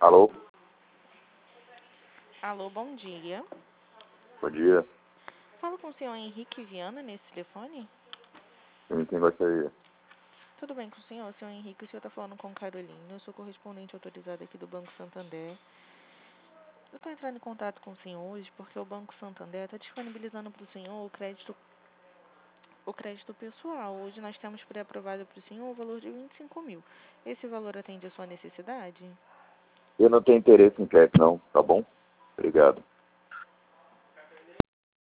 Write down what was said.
Alô? Alô, bom dia. Bom dia. Falo com o senhor Henrique Viana nesse telefone? Quem gostaria? Tudo bem com o senhor? Senhor Henrique, o senhor está falando com Carolina. Eu sou correspondente autorizada aqui do Banco Santander. Eu estou entrando em contato com o senhor hoje porque o Banco Santander está disponibilizando para o senhor o crédito pessoal. Hoje nós temos pré-aprovado para o senhor o valor de 25 mil. Esse valor atende à sua necessidade? Eu não tenho interesse em crédito, não, tá bom? Obrigado.